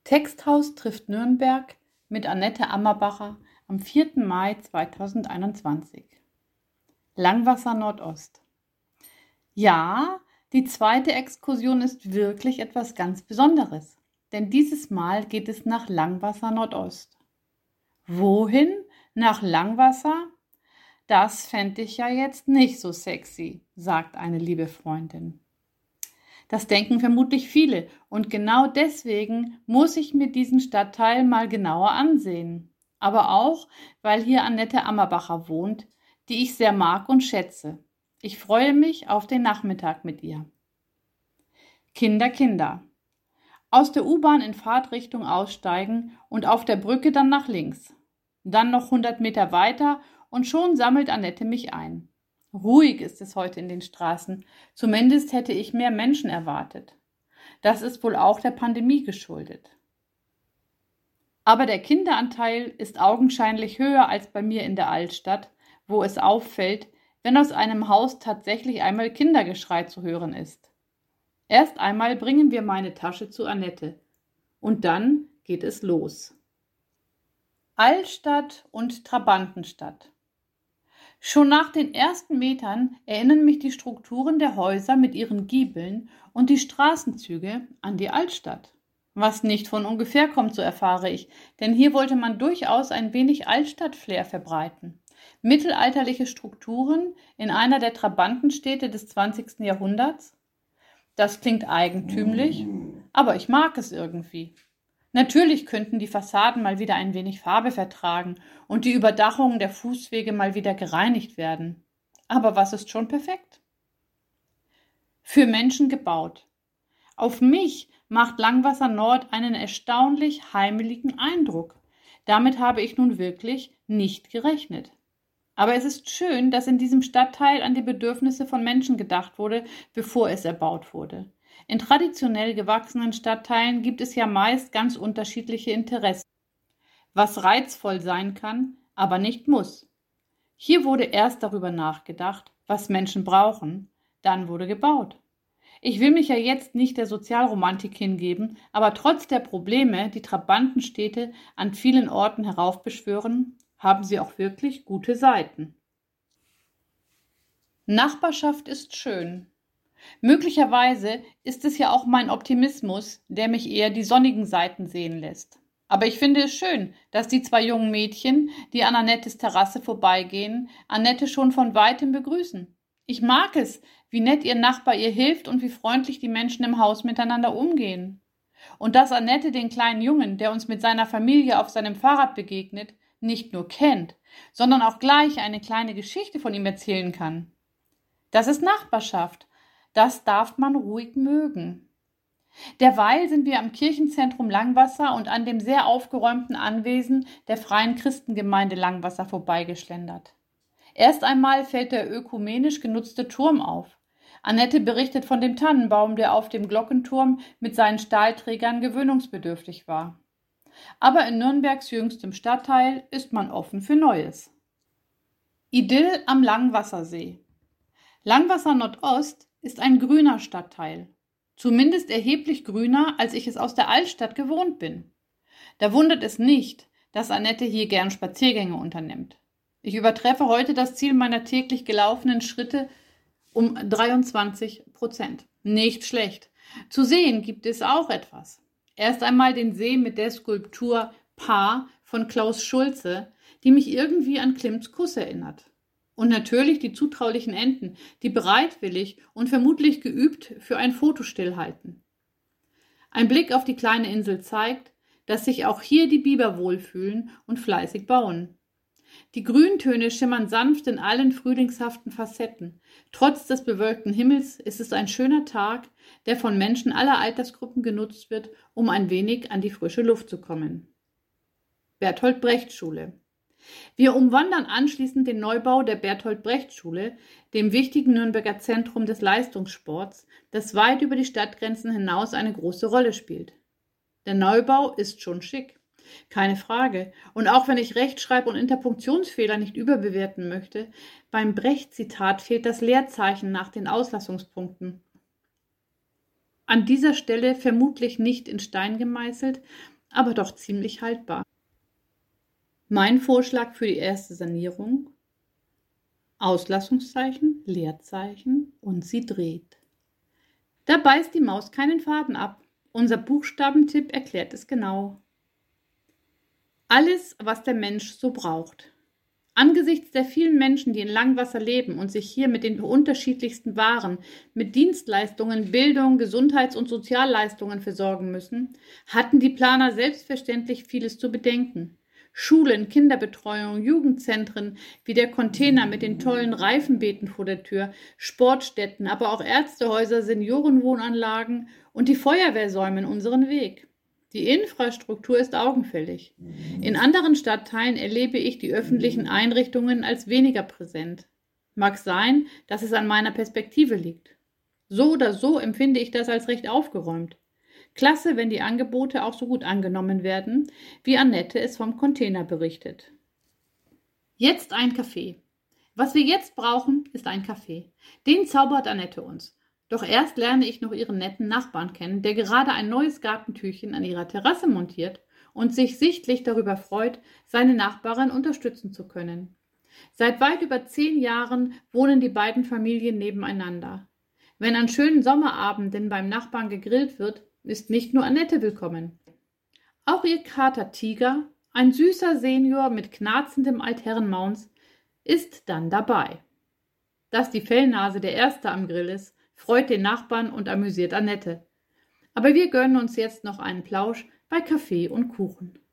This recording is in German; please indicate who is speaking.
Speaker 1: Texthaus trifft Nürnberg mit Annette Ammerbacher am 4. Mai 2021. Langwasser Nordost. Ja, die zweite Exkursion ist wirklich etwas ganz Besonderes, denn dieses Mal geht es nach Langwasser Nordost. Wohin? Nach Langwasser? Das fände ich ja jetzt nicht so sexy, sagt eine liebe Freundin. Das denken vermutlich viele und genau deswegen muss ich mir diesen Stadtteil mal genauer ansehen. Aber auch, weil hier Annette Ammerbacher wohnt, die ich sehr mag und schätze. Ich freue mich auf den Nachmittag mit ihr. Kinder, Kinder. Aus der U-Bahn in Fahrtrichtung aussteigen und auf der Brücke dann nach links. Dann noch 100 Meter weiter und schon sammelt Annette mich ein. Ruhig ist es heute in den Straßen, zumindest hätte ich mehr Menschen erwartet. Das ist wohl auch der Pandemie geschuldet. Aber der Kinderanteil ist augenscheinlich höher als bei mir in der Altstadt, wo es auffällt, wenn aus einem Haus tatsächlich einmal Kindergeschrei zu hören ist. Erst einmal bringen wir meine Tasche zu Annette und dann geht es los. Altstadt und Trabantenstadt. Schon nach den ersten Metern erinnern mich die Strukturen der Häuser mit ihren Giebeln und die Straßenzüge an die Altstadt. Was nicht von ungefähr kommt, so erfahre ich, denn hier wollte man durchaus ein wenig Altstadt-Flair verbreiten. Mittelalterliche Strukturen in einer der Trabantenstädte des 20. Jahrhunderts? Das klingt eigentümlich, aber ich mag es irgendwie. Natürlich könnten die Fassaden mal wieder ein wenig Farbe vertragen und die Überdachungen der Fußwege mal wieder gereinigt werden. Aber was ist schon perfekt? Für Menschen gebaut. Auf mich macht Langwasser Nord einen erstaunlich heimeligen Eindruck. Damit habe ich nun wirklich nicht gerechnet. Aber es ist schön, dass in diesem Stadtteil an die Bedürfnisse von Menschen gedacht wurde, bevor es erbaut wurde. In traditionell gewachsenen Stadtteilen gibt es ja meist ganz unterschiedliche Interessen, was reizvoll sein kann, aber nicht muss. Hier wurde erst darüber nachgedacht, was Menschen brauchen, dann wurde gebaut. Ich will mich ja jetzt nicht der Sozialromantik hingeben, aber trotz der Probleme, die Trabantenstädte an vielen Orten heraufbeschwören, haben sie auch wirklich gute Seiten. Nachbarschaft ist schön. Möglicherweise ist es ja auch mein Optimismus, der mich eher die sonnigen Seiten sehen lässt. Aber ich finde es schön, dass die zwei jungen Mädchen, die an Annettes Terrasse vorbeigehen, Annette schon von weitem begrüßen. Ich mag es, wie nett ihr Nachbar ihr hilft und wie freundlich die Menschen im Haus miteinander umgehen. Und dass Annette den kleinen Jungen, der uns mit seiner Familie auf seinem Fahrrad begegnet, nicht nur kennt, sondern auch gleich eine kleine Geschichte von ihm erzählen kann. Das ist Nachbarschaft. Das darf man ruhig mögen. Derweil sind wir am Kirchenzentrum Langwasser und an dem sehr aufgeräumten Anwesen der Freien Christengemeinde Langwasser vorbeigeschlendert. Erst einmal fällt der ökumenisch genutzte Turm auf. Annette berichtet von dem Tannenbaum, der auf dem Glockenturm mit seinen Stahlträgern gewöhnungsbedürftig war. Aber in Nürnbergs jüngstem Stadtteil ist man offen für Neues. Idyll am Langwassersee. Langwasser Nordost ist ein grüner Stadtteil. Zumindest erheblich grüner, als ich es aus der Altstadt gewohnt bin. Da wundert es nicht, dass Annette hier gern Spaziergänge unternimmt. Ich übertreffe heute das Ziel meiner täglich gelaufenen Schritte um 23%. Nicht schlecht. Zu sehen gibt es auch etwas. Erst einmal den See mit der Skulptur Paar von Klaus Schulze, die mich irgendwie an Klimts Kuss erinnert. Und natürlich die zutraulichen Enten, die bereitwillig und vermutlich geübt für ein Foto stillhalten. Ein Blick auf die kleine Insel zeigt, dass sich auch hier die Biber wohlfühlen und fleißig bauen. Die Grüntöne schimmern sanft in allen frühlingshaften Facetten. Trotz des bewölkten Himmels ist es ein schöner Tag, der von Menschen aller Altersgruppen genutzt wird, um ein wenig an die frische Luft zu kommen. Bertolt-Brecht-Schule. Wir umwandern anschließend den Neubau der Bertolt-Brecht-Schule, dem wichtigen Nürnberger Zentrum des Leistungssports, das weit über die Stadtgrenzen hinaus eine große Rolle spielt. Der Neubau ist schon schick, keine Frage. Und auch wenn ich Rechtschreib- und Interpunktionsfehler nicht überbewerten möchte, beim Brecht-Zitat fehlt das Leerzeichen nach den Auslassungspunkten. An dieser Stelle vermutlich nicht in Stein gemeißelt, aber doch ziemlich haltbar. Mein Vorschlag für die erste Sanierung: Auslassungszeichen, Leerzeichen und sie dreht. Da beißt die Maus keinen Faden ab. Unser Buchstabentipp erklärt es genau. Alles, was der Mensch so braucht. Angesichts der vielen Menschen, die in Langwasser leben und sich hier mit den unterschiedlichsten Waren, mit Dienstleistungen, Bildung, Gesundheits- und Sozialleistungen versorgen müssen, hatten die Planer selbstverständlich vieles zu bedenken. Schulen, Kinderbetreuung, Jugendzentren wie der Container mit den tollen Reifenbeeten vor der Tür, Sportstätten, aber auch Ärztehäuser, Seniorenwohnanlagen und die Feuerwehr säumen unseren Weg. Die Infrastruktur ist augenfällig. In anderen Stadtteilen erlebe ich die öffentlichen Einrichtungen als weniger präsent. Mag sein, dass es an meiner Perspektive liegt. So oder so empfinde ich das als recht aufgeräumt. Klasse, wenn die Angebote auch so gut angenommen werden, wie Annette es vom Container berichtet. Jetzt ein Kaffee. Was wir jetzt brauchen, ist ein Kaffee. Den zaubert Annette uns. Doch erst lerne ich noch ihren netten Nachbarn kennen, der gerade ein neues Gartentürchen an ihrer Terrasse montiert und sich sichtlich darüber freut, seine Nachbarin unterstützen zu können. Seit weit über 10 Jahren wohnen die beiden Familien nebeneinander. Wenn an schönen Sommerabenden beim Nachbarn gegrillt wird, ist nicht nur Annette willkommen. Auch ihr Kater Tiger, ein süßer Senior mit knarzendem Altherrenmauz, ist dann dabei. Dass die Fellnase der Erste am Grill ist, freut den Nachbarn und amüsiert Annette. Aber wir gönnen uns jetzt noch einen Plausch bei Kaffee und Kuchen.